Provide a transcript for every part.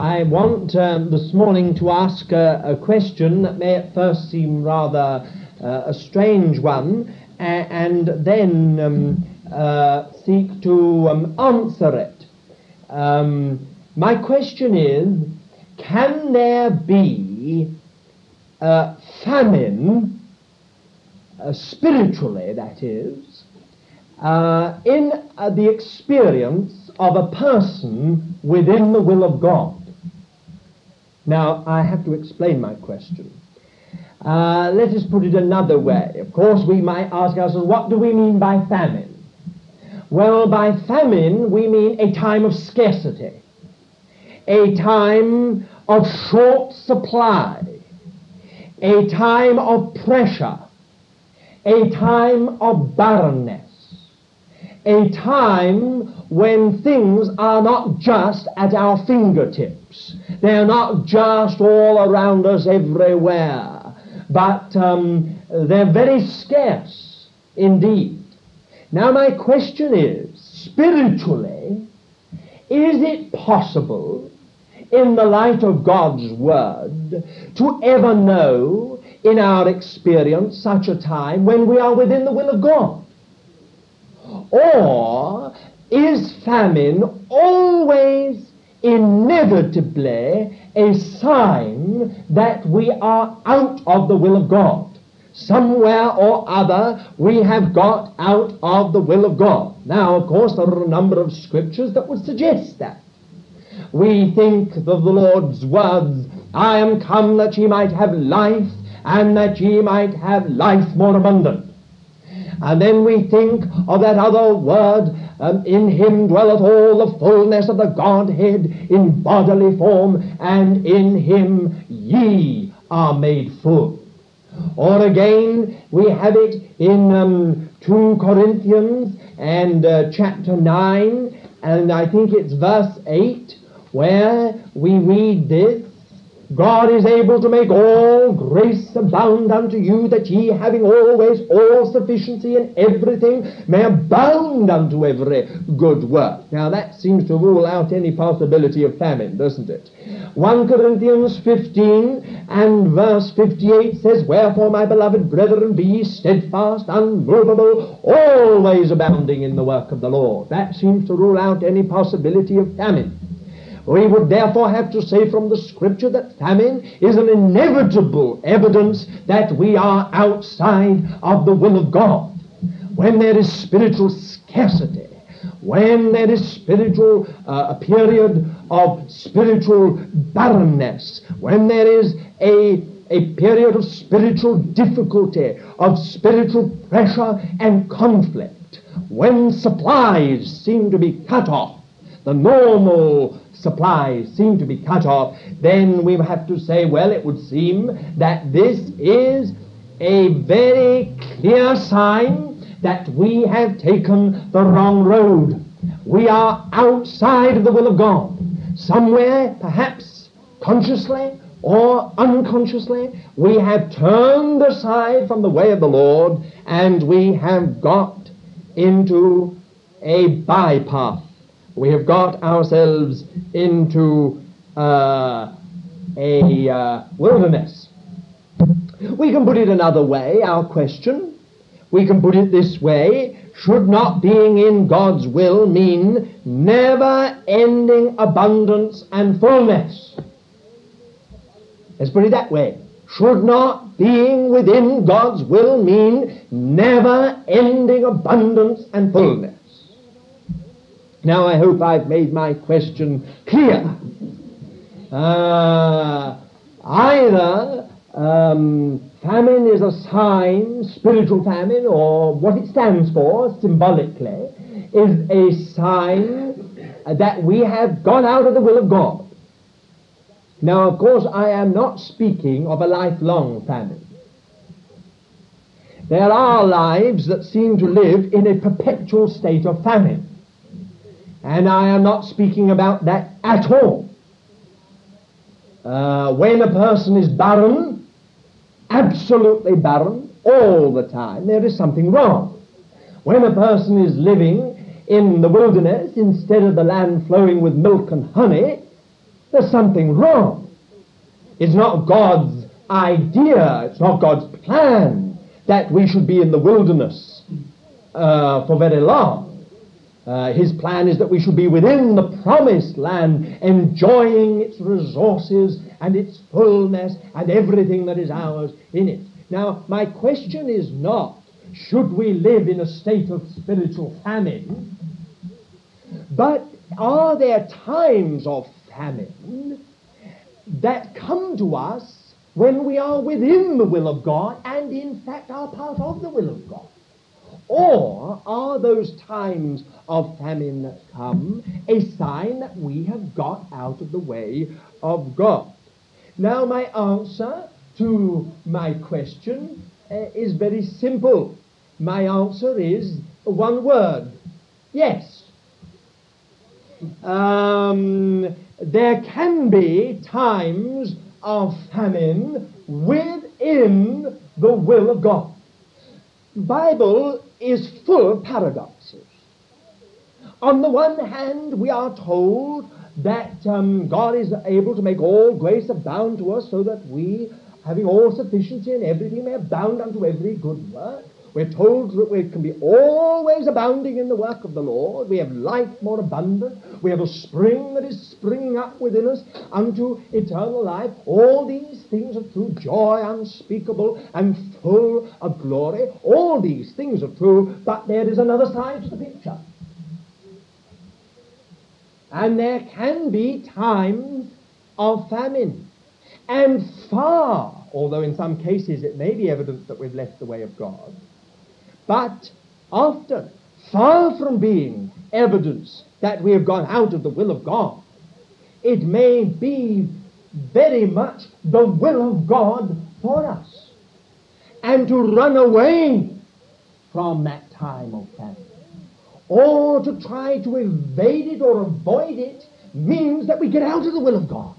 I want this morning to ask a question that may at first seem rather a strange one, and then seek to answer it. My question is, can there be famine, spiritually that is, in the experience of a person within the will of God? Now, I have to explain my question. Let us put it another way. Of course, we might ask ourselves, what do we mean by famine? Well, by famine, we mean a time of scarcity, a time of short supply, a time of pressure, a time of barrenness, a time when things are not just at our fingertips. They're not just all around us everywhere, but they're very scarce indeed. Now my question is, spiritually, is it possible in the light of God's Word to ever know in our experience such a time when we are within the will of God? Or is famine always inevitably a sign that we are out of the will of God? Somewhere or other we have got out of the will of God. Now, of course, there are a number of scriptures that would suggest that. We think of the Lord's words, I am come that ye might have life, and that ye might have life more abundant. And then we think of that other word, in him dwelleth all the fullness of the Godhead in bodily form, and in him ye are made full. Or again, we have it in 2 Corinthians and chapter 9, and I think it's verse 8, where we read this, God is able to make all grace abound unto you, that ye, having always all sufficiency in everything, may abound unto every good work. Now that seems to rule out any possibility of famine, doesn't it? 1 Corinthians 15 and verse 58 says, Wherefore, my beloved brethren, be ye steadfast, unmovable, always abounding in the work of the Lord. That seems to rule out any possibility of famine. We would therefore have to say from the Scripture that famine is an inevitable evidence that we are outside of the will of God. When there is spiritual scarcity, when there is a period of spiritual barrenness, when there is a period of spiritual difficulty, of spiritual pressure and conflict, when supplies seem to be cut off, the normal supplies seem to be cut off, then we have to say, well, it would seem that this is a very clear sign that we have taken the wrong road. We are outside of the will of God. Somewhere, perhaps consciously or unconsciously, we have turned aside from the way of the Lord, and we have got into a bypath. We have got ourselves into a wilderness. We can put it another way, our question. We can put it this way. Should not being in God's will mean never-ending abundance and fullness? Let's put it that way. Should not being within God's will mean never-ending abundance and fullness? Now, I hope I've made my question clear. Either famine is a sign, spiritual famine, or what it stands for symbolically, is a sign that we have gone out of the will of God. Now, of course, I am not speaking of a lifelong famine. There are lives that seem to live in a perpetual state of famine. And I am not speaking about that at all. When a person is barren, absolutely barren, all the time, there is something wrong. When a person is living in the wilderness instead of the land flowing with milk and honey, There's something wrong. It's not God's idea, it's not God's plan that we should be in the wilderness for very long. His plan is that we should be within the promised land, enjoying its resources and its fullness and everything that is ours in it. Now, my question is not, should we live in a state of spiritual famine, but are there times of famine that come to us when we are within the will of God and in fact are part of the will of God? Or are those times of famine that come a sign that we have got out of the way of God? Now, my answer to my question is very simple. My answer is one word: yes. There can be times of famine within the will of God. The Bible is full of paradoxes. On the one hand, we are told that God is able to make all grace abound to us, so that we, having all sufficiency in everything, may abound unto every good work. We're told that we can be always abounding in the work of the Lord. We have life more abundant. We have a spring that is springing up within us unto eternal life. All these things are true. Joy unspeakable and full of glory. All these things are true, but there is another side to the picture. And there can be times of famine. And far, although in some cases it may be evident that we've left the way of God, but often, far from being evidence that we have gone out of the will of God, it may be very much the will of God for us. And to run away from that time of famine, or to try to evade it or avoid it, means that we get out of the will of God,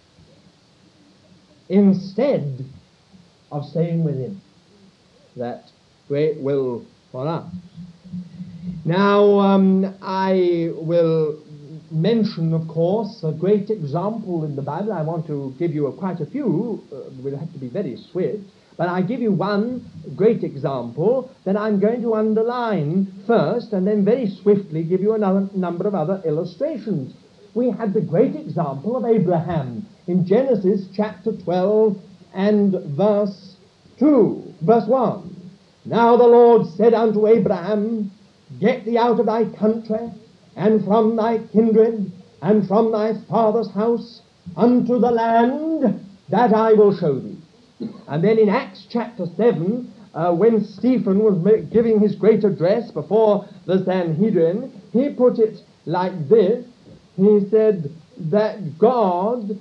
instead of staying within that great will for us. Now, I will mention, of course, a great example in the Bible. I want to give you quite a few. We'll have to be very swift. But I give you one great example that I'm going to underline first, and then very swiftly give you another number of other illustrations. We had the great example of Abraham in Genesis chapter 12 and verse 1. Now the Lord said unto Abraham, Get thee out of thy country, and from thy kindred, and from thy father's house, unto the land that I will show thee. And then in Acts chapter 7, when Stephen was giving his great address before the Sanhedrin, he put it like this. He said that God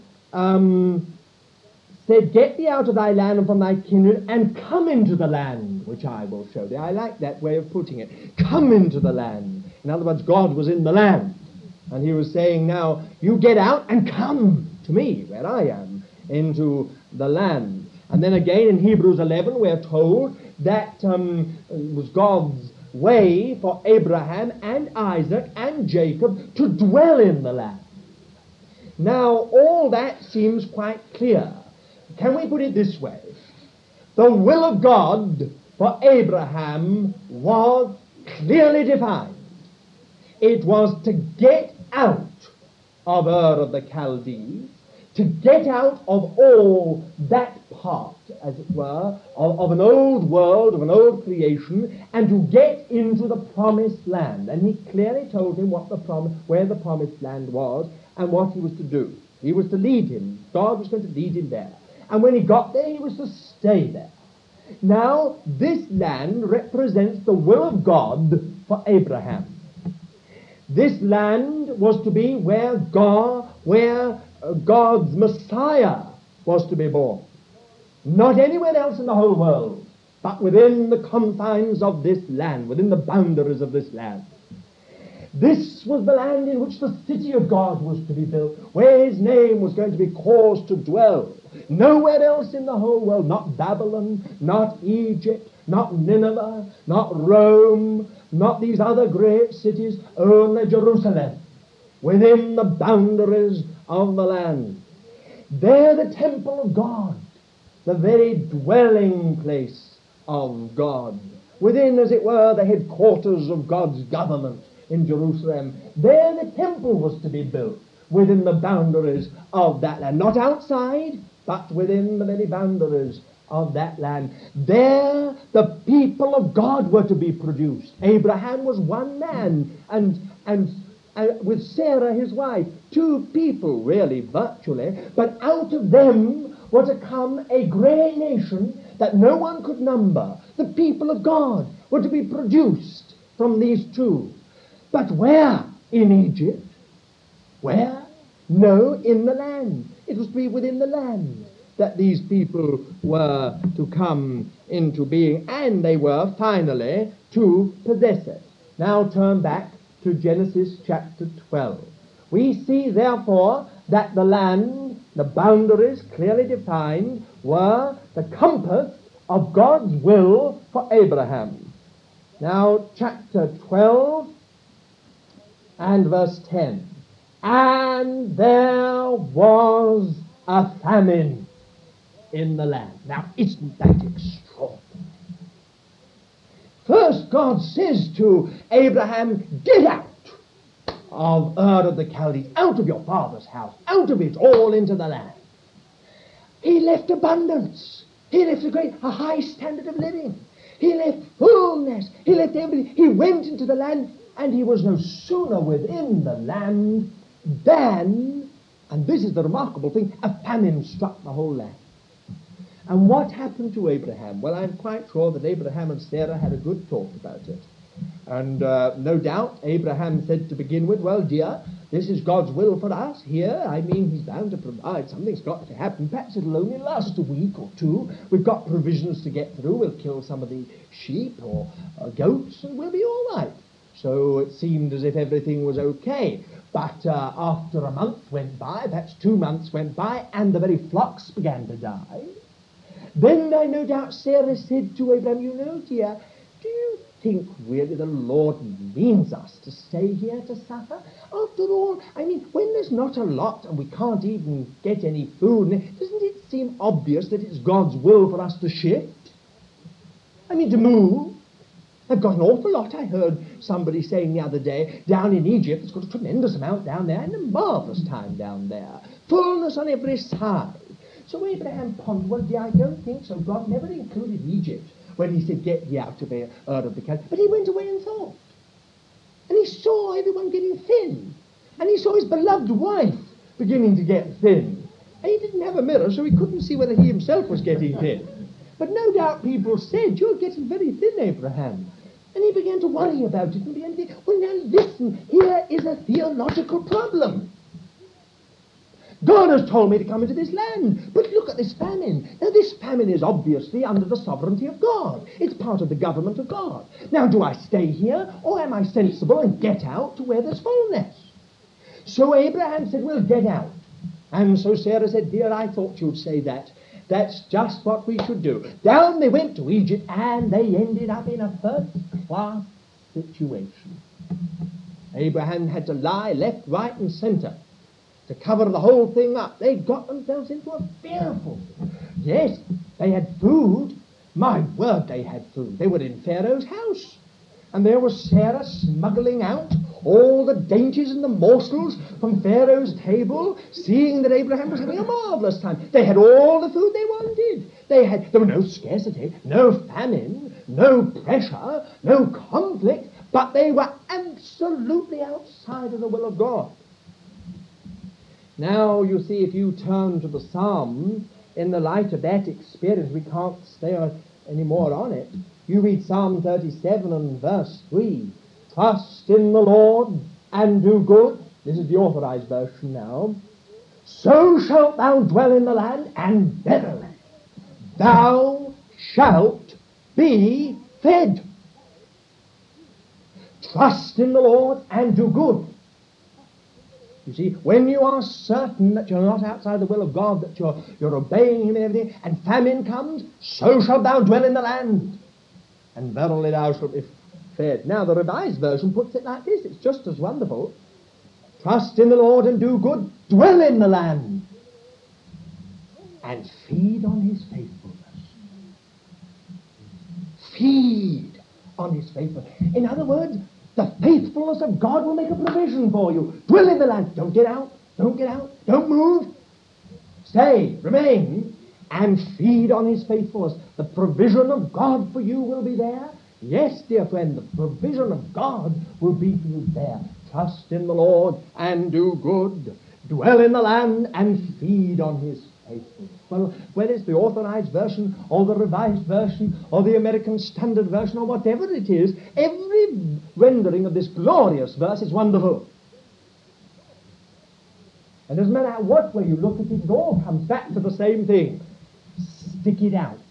said, Get thee out of thy land and from thy kindred, and come into the land which I will show thee. I like that way of putting it. Come into the land. In other words, God was in the land. And he was saying, now, you get out and come to me, where I am, into the land. And then again in Hebrews 11, we're told that it was God's way for Abraham and Isaac and Jacob to dwell in the land. Now, all that seems quite clear. Can we put it this way? The will of God for Abraham was clearly defined. It was to get out of Ur of the Chaldees, to get out of all that part, as it were, of an old world, of an old creation, and to get into the promised land. And he clearly told him where the promised land was and what he was to do. He was to lead him. God was going to lead him there. And when he got there, he was to stay there. Now, this land represents the will of God for Abraham. This land was to be where God's Messiah was to be born. Not anywhere else in the whole world, but within the confines of this land, within the boundaries of this land. This was the land in which the city of God was to be built, where his name was going to be caused to dwell. Nowhere else in the whole world, not Babylon, not Egypt, not Nineveh, not Rome, not these other great cities, only Jerusalem, within the boundaries of the land. There the temple of God, the very dwelling place of God. Within, as it were, the headquarters of God's government in Jerusalem. There the temple was to be built within the boundaries of that land. Not outside, but within the very boundaries of that land. There the people of God were to be produced. Abraham was one man, and with Sarah his wife, two people really, virtually, but out of them were to come a great nation that no one could number. The people of God were to be produced from these two. But where? In Egypt. Where? No, in the land. It was to be within the land that these people were to come into being, and they were finally to possess it. Now turn back to Genesis chapter 12. We see therefore that the land, the boundaries clearly defined, were the compass of God's will for Abraham. Now chapter 12 and verse 10. And there was a famine in the land. Now, isn't that extraordinary? First, God says to Abraham, get out of Ur of the Chaldees, out of your father's house, out of it, all into the land. He left abundance. He left a high standard of living. He left fullness. He left everything. He went into the land, and he was no sooner within the land than, and this is the remarkable thing, a famine struck the whole land. And what happened to Abraham? Well, I'm quite sure that Abraham and Sarah had a good talk about it. And no doubt Abraham said to begin with, well, dear, this is God's will for us here. I mean, he's bound to provide. Something's got to happen. Perhaps it'll only last a week or two. We've got provisions to get through. We'll kill some of the sheep or goats and we'll be all right. So it seemed as if everything was okay. But after a month went by, perhaps 2 months went by, and the very flocks began to die. Then I no doubt Sarah said to Abraham, you know, dear, do you think really the Lord means us to stay here to suffer? After all, I mean, when there's not a lot and we can't even get any food, doesn't it seem obvious that it's God's will for us to shift? I mean, to move. They've got an awful lot, I heard somebody saying the other day, down in Egypt. It's got a tremendous amount down there, and a marvellous time down there. Fullness on every side. So Abraham pondered, well, dear, I don't think so. God never included Egypt when he said, get ye out of Ur of the Chaldees. But he went away and thought. And he saw everyone getting thin. And he saw his beloved wife beginning to get thin. And he didn't have a mirror, so he couldn't see whether he himself was getting thin. But no doubt people said, you're getting very thin, Abraham. And he began to worry about it and began to think, well, now listen, here is a theological problem. God has told me to come into this land, but look at this famine. Now, this famine is obviously under the sovereignty of God. It's part of the government of God. Now, do I stay here, or am I sensible and get out to where there's fullness? So Abraham said, well, get out. And so Sarah said, dear, I thought you'd say that. That's just what we should do. Down they went to Egypt, and they ended up in a first-class situation. Abraham had to lie left, right, and center to cover the whole thing up. They got themselves into a fearful. Yes, they had food. My word, they had food. They were in Pharaoh's house. And there was Sarah smuggling out all the dainties and the morsels from Pharaoh's table, seeing that Abraham was having a marvelous time. They had all the food they wanted. There were no scarcity, no famine, no pressure, no conflict, but they were absolutely outside of the will of God. Now, you see, if you turn to the Psalm, in the light of that experience, we can't stay any more on it. You read Psalm 37 and verse 3. Trust in the Lord and do good. This is the authorized version now. So shalt thou dwell in the land, and verily thou shalt be fed. Trust in the Lord and do good. You see, when you are certain that you're not outside the will of God, that you're obeying him and everything, and famine comes, so shalt thou dwell in the land, and verily thou shalt be fed. Now, the Revised Version puts it like this. It's just as wonderful. Trust in the Lord and do good. Dwell in the land and feed on his faithfulness. Feed on his faithfulness. In other words, the faithfulness of God will make a provision for you. Dwell in the land. Don't get out. Don't get out. Don't move. Stay. Remain. And feed on his faithfulness. The provision of God for you will be there. Yes, dear friend, the provision of God will be for you there. Trust in the Lord and do good. Dwell in the land and feed on his faithfulness. Well, whether it's the Authorized Version or the Revised Version or the American Standard Version or whatever it is, every rendering of this glorious verse is wonderful. And doesn't matter what way you look at it, it all comes back to the same thing. Stick it out.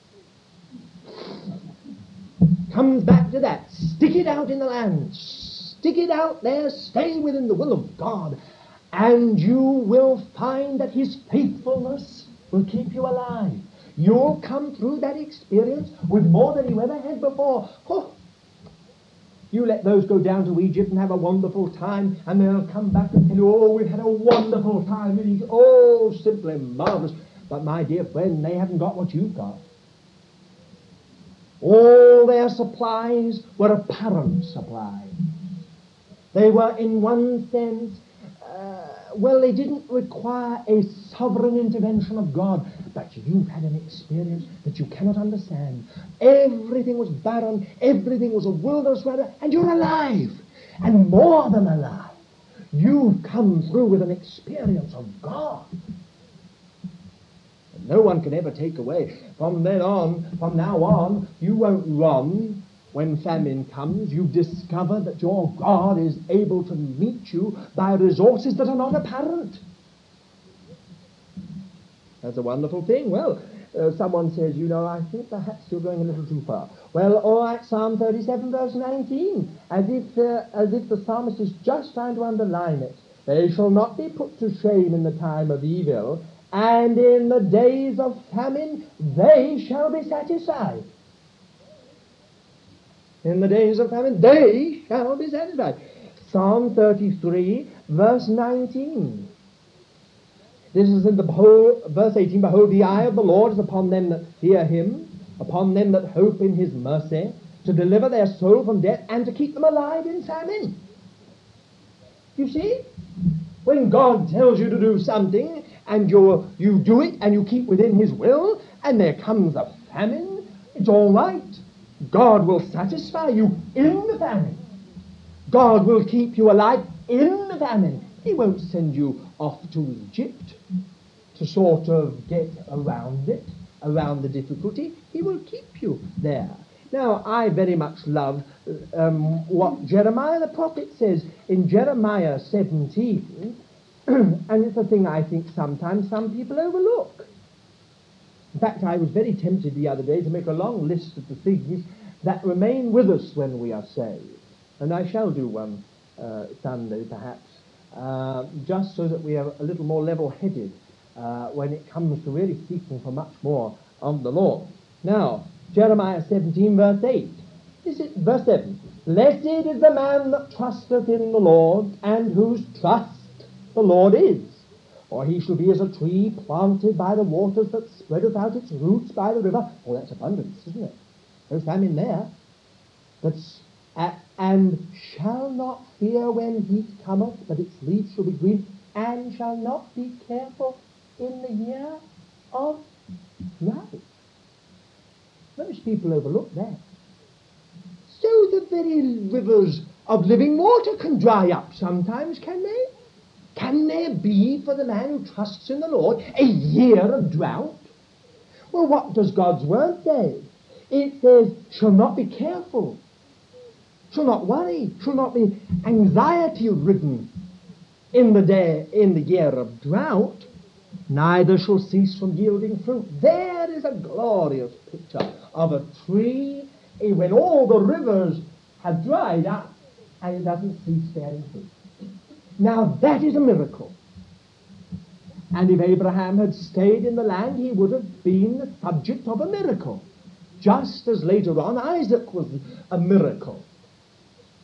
Comes back to that. Stick it out in the land. Stick it out there. Stay within the will of God. And you will find that his faithfulness will keep you alive. You'll come through that experience with more than you ever had before. Oh, you let those go down to Egypt and have a wonderful time, and they'll come back and tell you, oh, we've had a wonderful time in Egypt. Oh, simply marvelous. But my dear friend, they haven't got what you've got. All their supplies were apparent supplies. They were, in one sense, they didn't require a sovereign intervention of God, but you've had an experience that you cannot understand. Everything was barren, everything was a wilderness, and you're alive, and more than alive. You've come through with an experience of God. And no one can ever take away. From now on, you won't run when famine comes. You discover that your God is able to meet you by resources that are not apparent. That's a wonderful thing. Well, someone says, I think perhaps you're going a little too far. Well, all right, Psalm 37, verse 19, as if the psalmist is just trying to underline it. They shall not be put to shame in the time of evil, and in the days of famine they shall be satisfied. In the days of famine, they shall be satisfied. Psalm 33, verse 19. This is in verse 18. Behold, the eye of the Lord is upon them that fear him, upon them that hope in his mercy, to deliver their soul from death and to keep them alive in famine. You see? When God tells you to do something, and you do it, and you keep within his will, and there comes a famine, it's all right. God will satisfy you in the famine. God will keep you alive in the famine. He won't send you off to Egypt to sort of get around it, around the difficulty. He will keep you there. Now, I very much love what Jeremiah the prophet says in Jeremiah 17, and it's a thing I think sometimes some people overlook. In fact, I was very tempted the other day to make a long list of the things that remain with us when we are saved. And I shall do one Sunday, perhaps, just so that we are a little more level-headed when it comes to really seeking for much more of the Lord. Now, Jeremiah 17, verse 8. Verse 7. Blessed is the man that trusteth in the Lord, and whose trust the Lord is. Or he shall be as a tree planted by the waters that spreadeth out its roots by the river. Oh, that's abundance, isn't it? There's famine there. And shall not fear when heat cometh, but its leaves shall be green, and shall not be careful in the year of drought. Most people overlook that. So the very rivers of living water can dry up sometimes, can they? Can there be, for the man who trusts in the Lord, a year of drought? Well, what does God's word say? It says, shall not be careful, shall not worry, shall not be anxiety-ridden in the year of drought, neither shall cease from yielding fruit. There is a glorious picture of a tree when all the rivers have dried up and it doesn't cease bearing fruit. Now that is a miracle. And if Abraham had stayed in the land, he would have been the subject of a miracle. Just as later on Isaac was a miracle.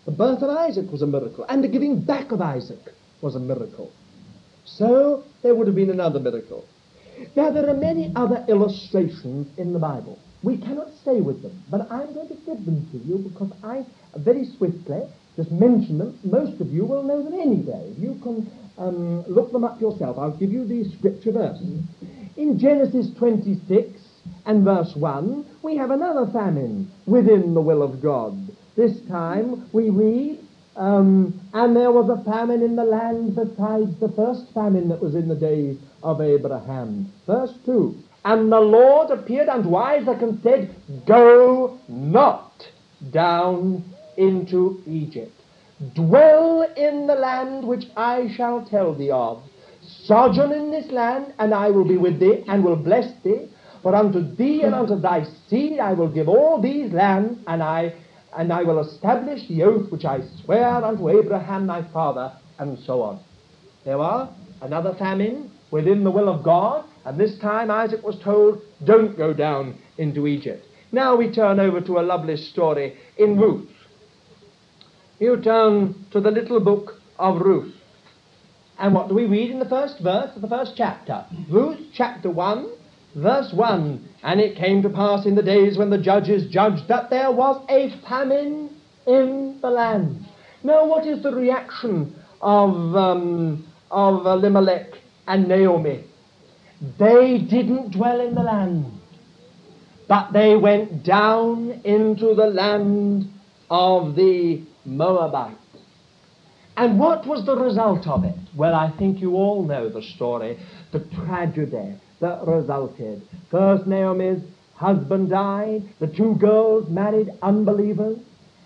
The birth of Isaac was a miracle, and the giving back of Isaac was a miracle. So there would have been another miracle. Now there are many other illustrations in the Bible. We cannot stay with them, but I'm going to give them to you because I very swiftly just mention them. Most of you will know them any day. You can look them up yourself. I'll give you these scripture verses. In Genesis 26 and verse 1, we have another famine within the will of God. This time we read, and there was a famine in the land besides the first famine that was in the days of Abraham. Verse 2, and the Lord appeared unto Isaac and said, go not down into Egypt. Dwell in the land which I shall tell thee of. Sojourn in this land, and I will be with thee, and will bless thee. For unto thee and unto thy seed I will give all these lands, and I will establish the oath which I swear unto Abraham thy father, and so on. There was another famine within the will of God, and this time Isaac was told, don't go down into Egypt. Now we turn over to a lovely story in Ruth. You turn to the little book of Ruth. And what do we read in the first verse of the first chapter? Ruth chapter 1, verse 1. And it came to pass in the days when the judges judged that there was a famine in the land. Now what is the reaction of Elimelech and Naomi? They didn't dwell in the land, but they went down into the land of the Moabites. And what was the result of it? Well, I think you all know the story, the tragedy that resulted. First, Naomi's husband died. The two girls married unbelievers.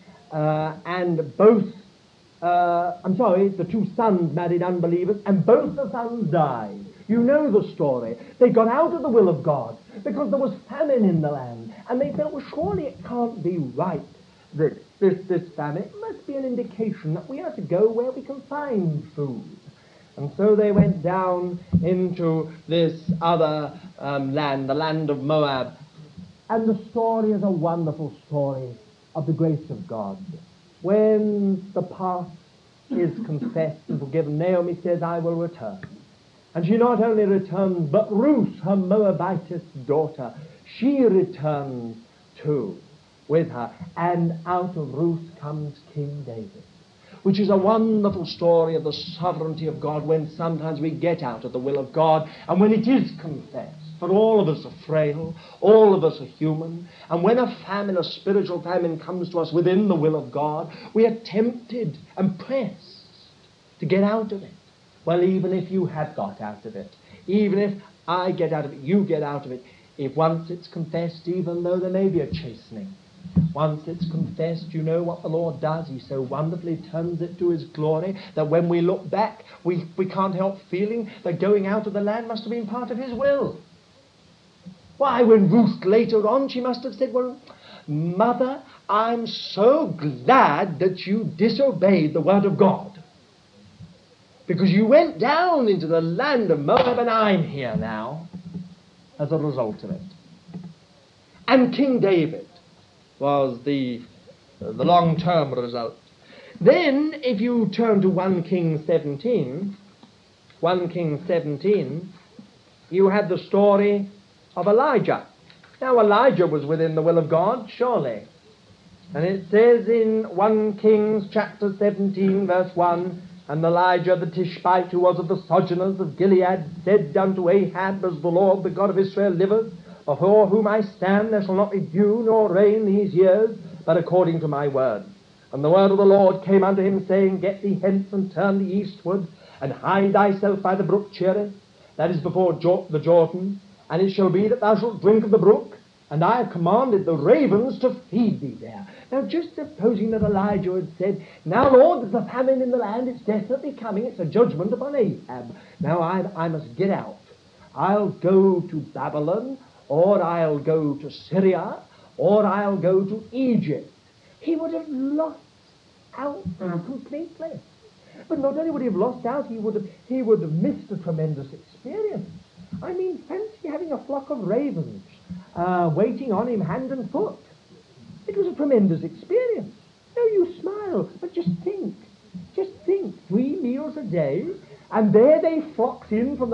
The two sons married unbelievers, and both the sons died. You know the story. They got out of the will of God because there was famine in the land, and they felt, well, surely it can't be right that this famine must be an indication that we are to go where we can find food. And so they went down into this other land, the land of Moab. And the story is a wonderful story of the grace of God. When the past is confessed and forgiven, Naomi says, I will return. And she not only returns, but Ruth, her Moabitess daughter, she returns too with her. And out of Ruth comes King David, which is a wonderful story of the sovereignty of God when sometimes we get out of the will of God and when it is confessed. For all of us are frail, all of us are human, and when a famine, a spiritual famine comes to us within the will of God, we are tempted and pressed to get out of it. Well, even if you have got out of it, even if I get out of it, you get out of it, if once it's confessed, even though there may be a chastening, once it's confessed, you know what the Lord does. He so wonderfully turns it to His glory that when we look back, we can't help feeling that going out of the land must have been part of His will. Why, when Ruth later on, she must have said, well, Mother, I'm so glad that you disobeyed the word of God, because you went down into the land of Moab, and I'm here now as a result of it. And King David was the long-term result. Then, if you turn to 1 Kings 17, you have the story of Elijah. Now, Elijah was within the will of God, surely. And it says in 1 Kings chapter 17, verse 1, and Elijah the Tishbite, who was of the sojourners of Gilead, said unto Ahab, as the Lord, the God of Israel, liveth, before whom I stand, there shall not be dew nor rain these years, but according to my word. And the word of the Lord came unto him, saying, Get thee hence, and turn thee eastward, and hide thyself by the brook Cherith, that is before the Jordan, and it shall be that thou shalt drink of the brook, and I have commanded the ravens to feed thee there. Now, just supposing that Elijah had said, Now, Lord, there's a famine in the land, it's definitely coming, it's a judgment upon Ahab. Now, I must get out. I'll go to Babylon, or I'll go to Syria, or I'll go to Egypt. He would have lost out completely. But not only would he have lost out, he would have missed a tremendous experience. I mean, fancy having a flock of ravens waiting on him hand and foot. It was a tremendous experience. Now, you smile trial. But just think, 3 meals a day, and there they flocked in from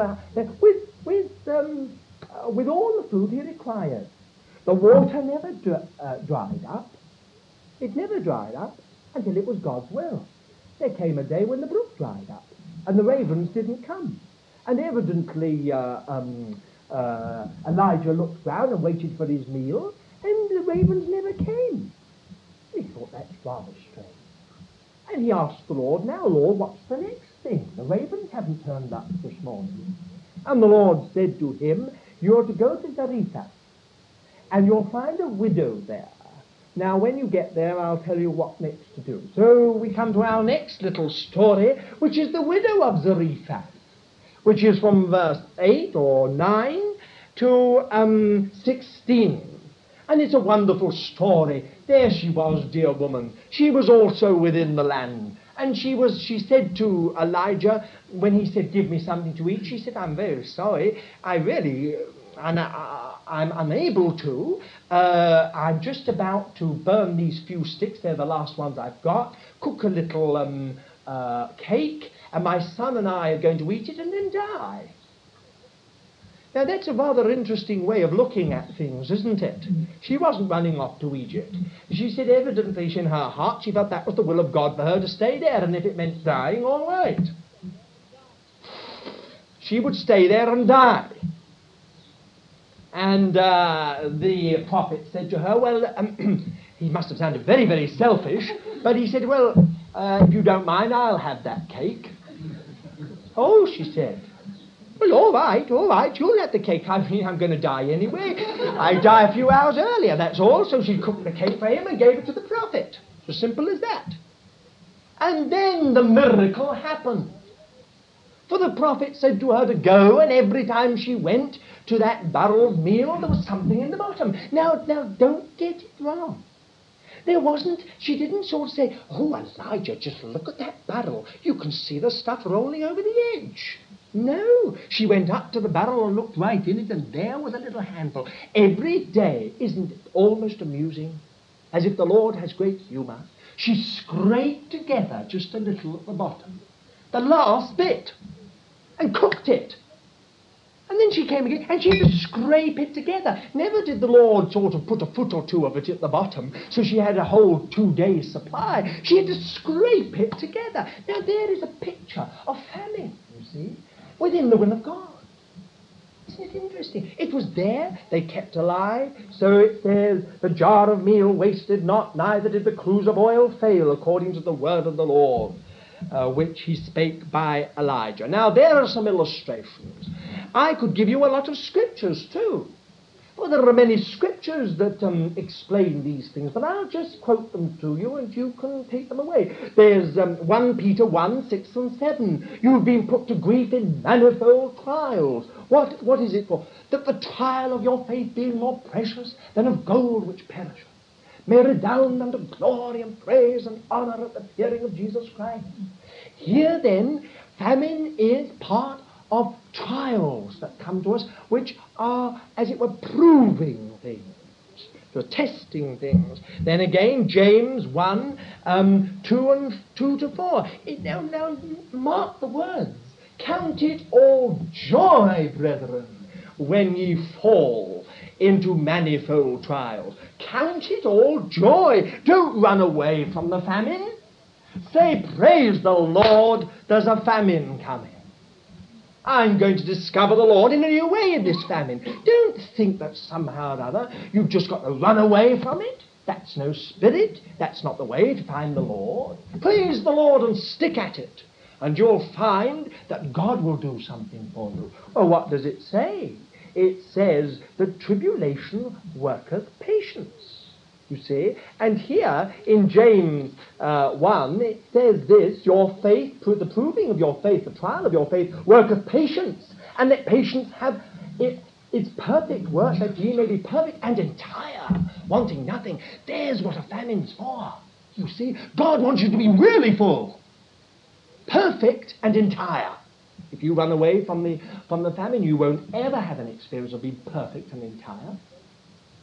with all the food he required. The water never dried up. It never dried up until it was God's will. There came a day when the brook dried up, and the ravens didn't come. And evidently Elijah looked round and waited for his meal, and the ravens never came. He thought, that's rather strange. And he asked the Lord, now, Lord, what's the next thing? The ravens haven't turned up this morning. And the Lord said to him, you're to go to Zarephath, and you'll find a widow there. Now, when you get there, I'll tell you what next to do. So we come to our next little story, which is the widow of Zarephath, which is from verse 8 or 9 to 16. And it's a wonderful story. There she was, dear woman. She was also within the land. And she said to Elijah, when he said, give me something to eat, she said, I'm very sorry. I'm unable to. I'm just about to burn these few sticks. They're the last ones I've got. Cook a little cake, and my son and I are going to eat it and then die. Now, that's a rather interesting way of looking at things, isn't it? She wasn't running off to Egypt. She said evidently in her heart she felt that was the will of God for her to stay there, and if it meant dying, all right. She would stay there and die. And the prophet said to her, well, he must have sounded very, very selfish, but he said, well, if you don't mind, I'll have that cake. Oh, she said. Well, all right, you'll have the cake. I mean, I'm going to die anyway. I die a few hours earlier, that's all. So she cooked the cake for him and gave it to the prophet. As simple as that. And then the miracle happened. For the prophet said to her to go, and every time she went to that barrel of meal, there was something in the bottom. Now, don't get it wrong. There wasn't, she didn't sort of say, oh, Elijah, just look at that barrel. You can see the stuff rolling over the edge. No, she went up to the barrel and looked right in it, and there was a little handle. Every day, isn't it almost amusing? As if the Lord has great humour. She scraped together just a little at the bottom, the last bit, and cooked it. And then she came again, and she had to scrape it together. Never did the Lord sort of put a foot or two of it at the bottom, so she had a whole 2 days' supply. She had to scrape it together. Now, there is a picture of famine, you see, within the will of God. Isn't it interesting? It was there, they kept alive. So it says, the jar of meal wasted not, neither did the cruse of oil fail, according to the word of the Lord, which he spake by Elijah. Now, there are some illustrations. I could give you a lot of scriptures, too. Well, there are many scriptures that explain these things, but I'll just quote them to you, and you can take them away. There's 1 Peter 1, 6 and 7. You've been put to grief in manifold trials. What is it for? That the trial of your faith, being more precious than of gold which perisheth, may redound unto glory and praise and honour at the appearing of Jesus Christ. Here then, famine is part of trials that come to us, which are, as it were, proving things, testing things. Then again, James 1, 2 to 4. Now, mark the words. Count it all joy, brethren, when ye fall into manifold trials. Count it all joy. Don't run away from the famine. Say, praise the Lord, there's a famine coming. I'm going to discover the Lord in a new way in this famine. Don't think that somehow or other you've just got to run away from it. That's no spirit. That's not the way to find the Lord. Praise the Lord and stick at it, and you'll find that God will do something for you. Well, what does it say? It says that tribulation worketh patience. You see, and here in James 1, it says this, your faith, the proving of your faith, the trial of your faith, worketh patience, and that patience have its perfect work, that ye may be perfect and entire, wanting nothing. There's what a famine's for. You see, God wants you to be really full, perfect and entire. If you run away from the famine, you won't ever have an experience of being perfect and entire.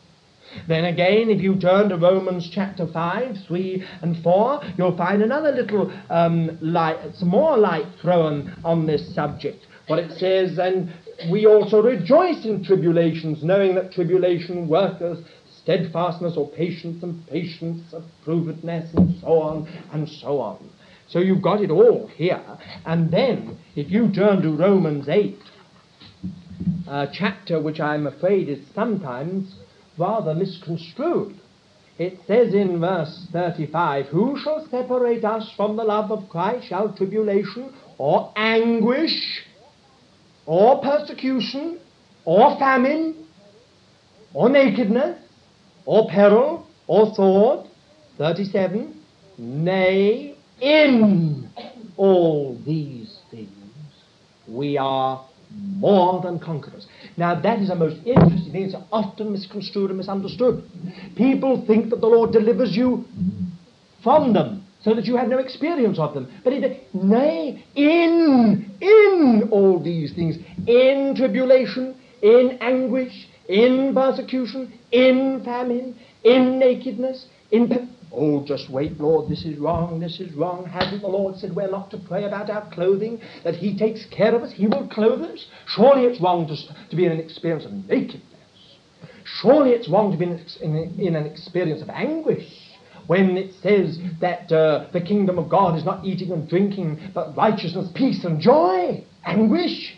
Then again, if you turn to Romans chapter 5, 3 and 4, you'll find another little some more light thrown on this subject. What it says, and we also rejoice in tribulations, knowing that tribulation worketh steadfastness or patience, and patience approvedness, and so on and so on. So you've got it all here. And then, if you turn to Romans 8, chapter which I'm afraid is sometimes rather misconstrued. It says in verse 35, who shall separate us from the love of Christ? Shall tribulation, or anguish, or persecution, or famine, or nakedness, or peril, or sword? 37, nay, in all these things we are more than conquerors. Now that is a most interesting thing. It's often misconstrued and misunderstood. People think that the Lord delivers you from them, so that you have no experience of them. But nay, in all these things, in tribulation, in anguish, in persecution, in famine, in nakedness, oh, just wait, Lord, this is wrong, this is wrong. Hasn't the Lord said we're not to pray about our clothing, that He takes care of us, He will clothe us? Surely it's wrong to be in an experience of nakedness. Surely it's wrong to be in an experience of anguish, when it says that the kingdom of God is not eating and drinking, but righteousness, peace and joy. Anguish.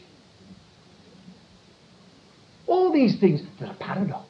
All these things, there's a paradox.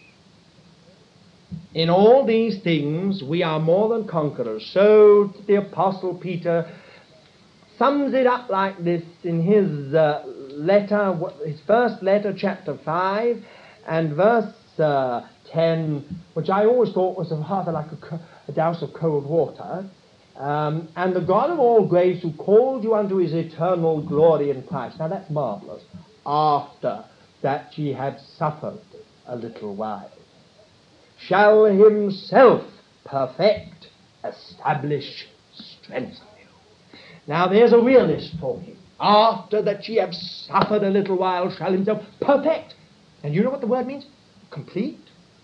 In all these things we are more than conquerors. So the Apostle Peter sums it up like this in his letter, his first letter, chapter 5, and verse 10, which I always thought was rather like a douse of cold water. And the God of all grace, who called you unto His eternal glory in Christ. Now that's marvellous. After that ye have suffered a little while, shall Himself perfect, establish, strengthen you. Now there's a realist talking. After that ye have suffered a little while, shall Himself perfect. And you know what the word means? Complete,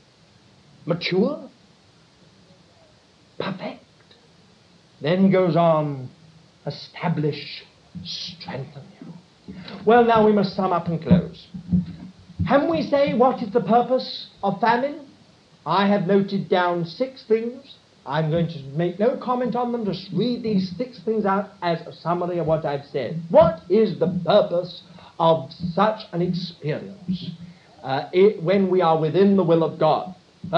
mature, perfect. Then he goes on, establish, strengthen you. Well, now we must sum up and close. Can we say what is the purpose of famine? I have noted down 6 things. I'm going to make no comment on them, just read these 6 things out as a summary of what I've said. What is the purpose of such an experience when we are within the will of God?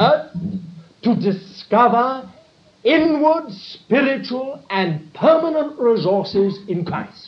To discover inward, spiritual, and permanent resources in Christ.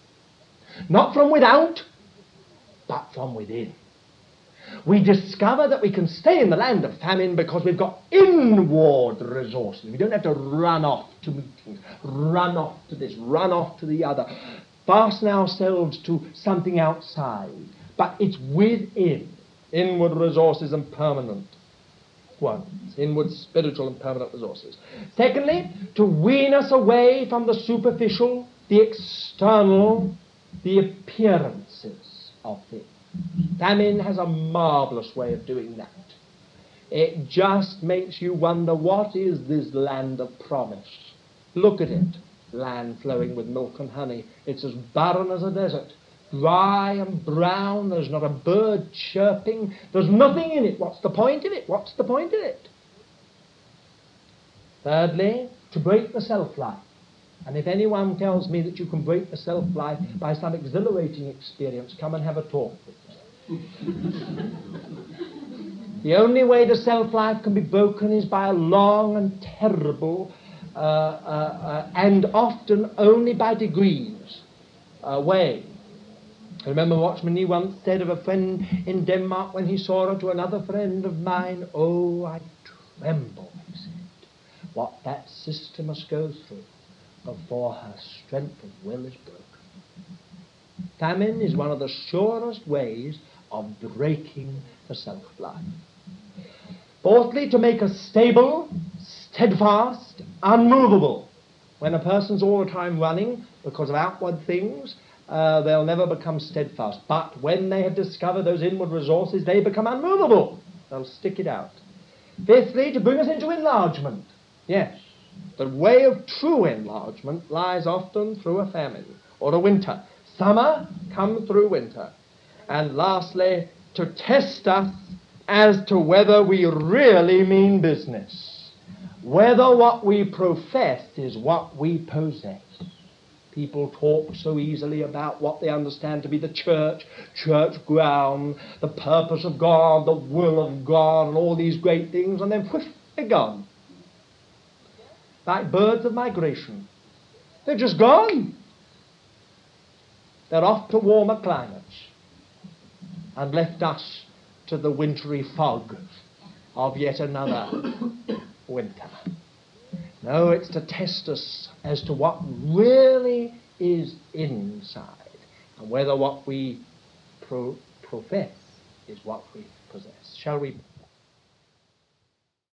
Not from without, but from within. We discover that we can stay in the land of famine because we've got inward resources. We don't have to run off to meetings, run off to this, run off to the other, fasten ourselves to something outside. But it's within. Inward resources and permanent ones. Inward, spiritual, and permanent resources. Secondly, to wean us away from the superficial, the external, the appearances of things. Famine has a marvellous way of doing that. It just makes you wonder, what is this land of promise? Look at it. Land flowing with milk and honey. It's as barren as a desert. Dry and brown. There's not a bird chirping. There's nothing in it. What's the point of it? What's the point of it? Thirdly, to break the self-life. And if anyone tells me that you can break the self-life by some exhilarating experience, come and have a talk with me. The only way the self-life can be broken is by a long and terrible, and often only by degrees, way. I remember Watchman Nee once said of a friend in Denmark when he saw her to another friend of mine, "Oh, I tremble," he said, "what that sister must go through before her strength of will is broken." Famine is one of the surest ways of breaking the self-life. Fourthly, to make us stable, steadfast, unmovable. When a person's all the time running because of outward things, they'll never become steadfast. But when they have discovered those inward resources, they become unmovable. They'll stick it out. Fifthly, to bring us into enlargement. Yes, the way of true enlargement lies often through a famine or a winter. Summer come through winter. And lastly, to test us as to whether we really mean business, whether what we profess is what we possess. People talk so easily about what they understand to be the church ground, the purpose of God, the will of God, and all these great things, and then whoosh, they're gone. Like birds of migration. They're just gone. They're off to warmer climates and left us to the wintry fog of yet another winter. No, it's to test us as to what really is inside and whether what we profess is what we possess. Shall we